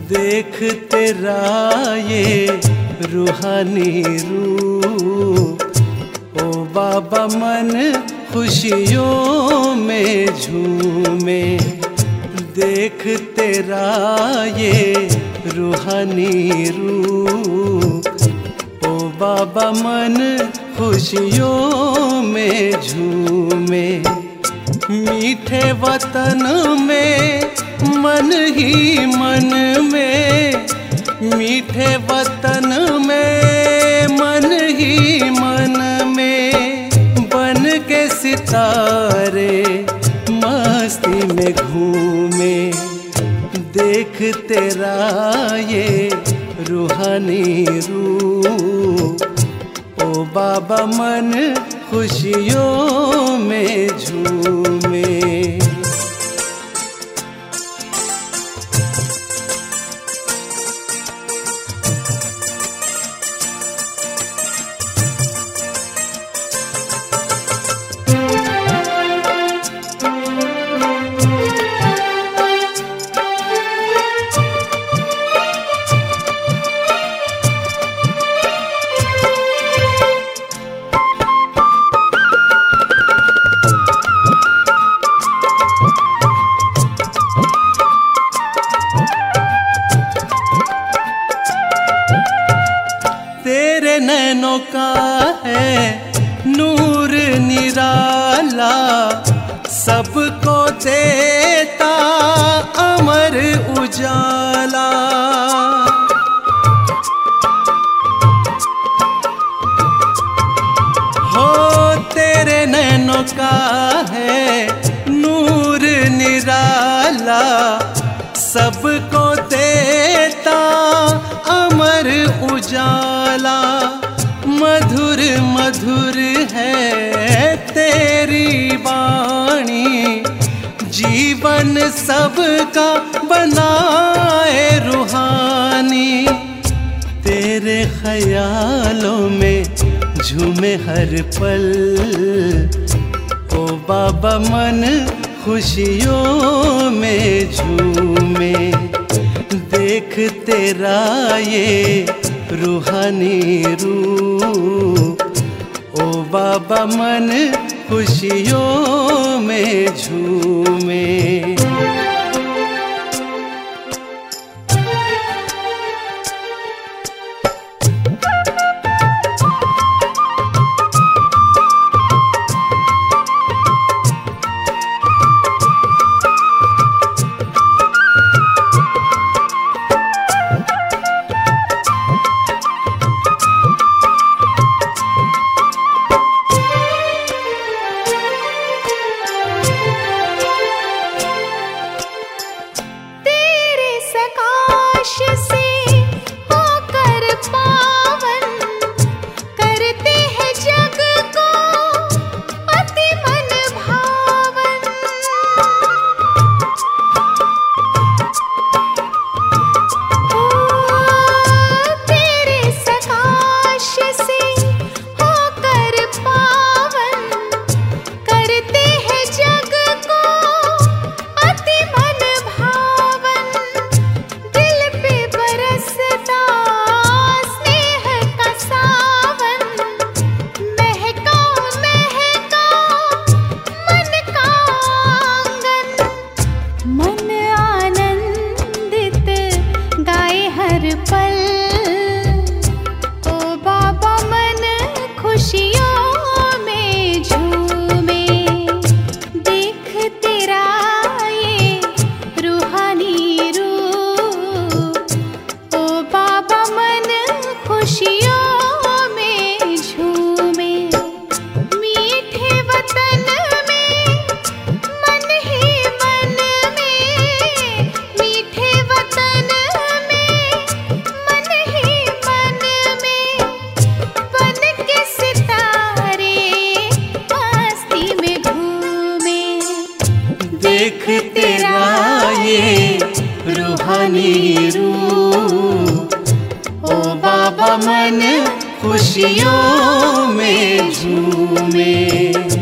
देख तेरा ये रूहानी रूप, ओ बाबा मन खुशियों में झूमे। देख तेरा ये रूहानी रूप, ओ बाबा मन खुशियों में झूमे। मीठे वतन में मन ही मन में, मीठे वतन में मन ही मन में, बन के सितारे मस्ती में घूमे। देख तेरा ये रूहानी रूप, ओ बाबा मन खुशियों में झूमे। तेरे नैनों का है नूर निराला, सबको देता अमर उजाला। हो तेरे नैनों का है नूर निराला, सबको देता अमर उजाला। मधुर मधुर है तेरी वाणी, जीवन सबका बनाए रूहानी। तेरे ख्यालों में झूमे हर पल, ओ बाबा मन खुशियों में झूमे। देख तेरा ये रूहानी रूप, ओ बाबा मन खुशियों में झूमे। देख तेरा ये रूहानी रूप, ओ बाबा मन खुशियों में झूमे।